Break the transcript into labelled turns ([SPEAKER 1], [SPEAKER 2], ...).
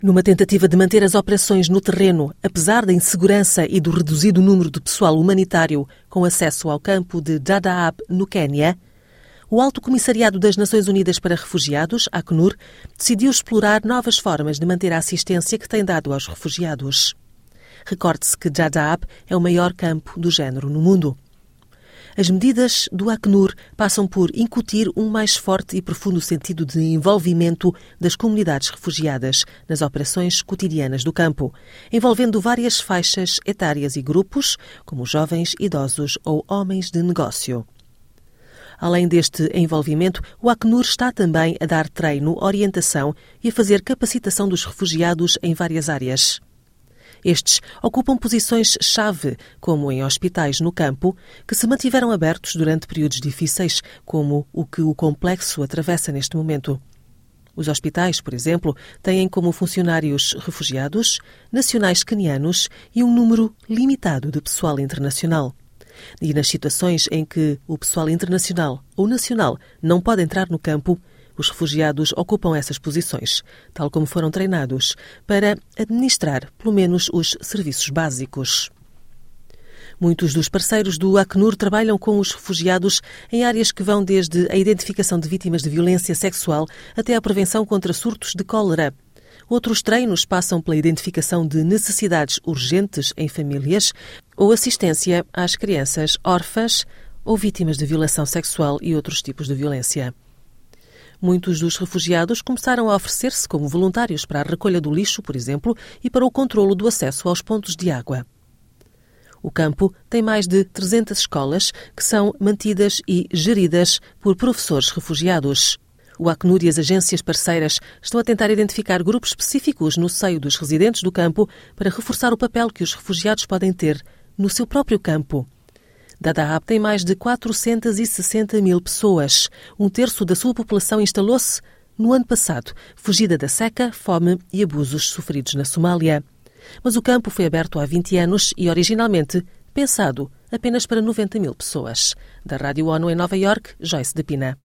[SPEAKER 1] Numa tentativa de manter as operações no terreno, apesar da insegurança e do reduzido número de pessoal humanitário com acesso ao campo de Dadaab, no Quénia, o Alto Comissariado das Nações Unidas para Refugiados, ACNUR, decidiu explorar novas formas de manter a assistência que tem dado aos refugiados. Recorde-se que Dadaab é o maior campo do género no mundo. As medidas do ACNUR passam por incutir um mais forte e profundo sentido de envolvimento das comunidades refugiadas nas operações cotidianas do campo, envolvendo várias faixas etárias e grupos, como jovens, idosos ou homens de negócio. Além deste envolvimento, o ACNUR está também a dar treino, orientação e a fazer capacitação dos refugiados em várias áreas. Estes ocupam posições-chave, como em hospitais no campo, que se mantiveram abertos durante períodos difíceis, como o que o complexo atravessa neste momento. Os hospitais, por exemplo, têm como funcionários refugiados, nacionais quenianos e um número limitado de pessoal internacional. E nas situações em que o pessoal internacional ou nacional não pode entrar no campo, os refugiados ocupam essas posições, tal como foram treinados, para administrar, pelo menos, os serviços básicos. Muitos dos parceiros do ACNUR trabalham com os refugiados em áreas que vão desde a identificação de vítimas de violência sexual até a prevenção contra surtos de cólera. Outros treinos passam pela identificação de necessidades urgentes em famílias ou assistência às crianças órfãs ou vítimas de violação sexual e outros tipos de violência. Muitos dos refugiados começaram a oferecer-se como voluntários para a recolha do lixo, por exemplo, e para o controlo do acesso aos pontos de água. O campo tem mais de 300 escolas que são mantidas e geridas por professores refugiados. O ACNUR e as agências parceiras estão a tentar identificar grupos específicos no seio dos residentes do campo para reforçar o papel que os refugiados podem ter no seu próprio campo. Dadaab tem mais de 460 mil pessoas. Um terço da sua população instalou-se no ano passado, fugida da seca, fome e abusos sofridos na Somália. Mas o campo foi aberto há 20 anos e, originalmente, pensado apenas para 90 mil pessoas. Da Rádio ONU em Nova Iorque, Joyce de Pina.